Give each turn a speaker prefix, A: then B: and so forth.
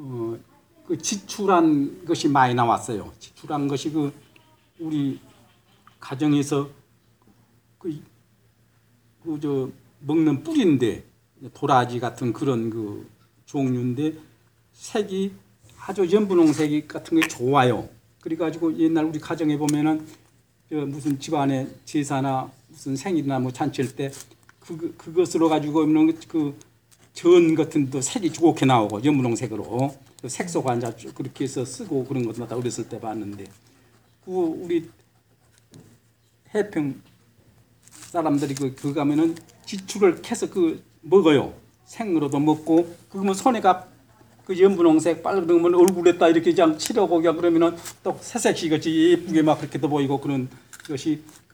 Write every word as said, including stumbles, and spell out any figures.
A: 어, 그 지출한 것이 많이 나왔어요. 지출한 것이 그 우리 가정에서 그, 그 저 먹는 뿌리인데 도라지 같은 그런 그 종류인데 색이 아주 연분홍색 같은 게 좋아요. 그래가지고 옛날 우리 가정에 보면은 저 무슨 집안에 제사나 무슨 생일이나 뭐 잔치할 때 그, 그것으로 가지고 있는 그전 같은 도 색이 좋게 나오고 연분홍색으로 그 색소 관자 그렇게 해서 쓰고 그런 것도 다 어렸을 때 봤는데 그 우리 해평 사람들이 그, 그 가면은 지출을 캐서 그 먹어요. 생으로도 먹고 그러면 손에가 그 연분홍색 빨간 면 얼굴에다 이렇게 그냥 칠하고 그냥 그러면은 또 새색시 같이 예쁘게 막 그렇게도 보이고 그런 것이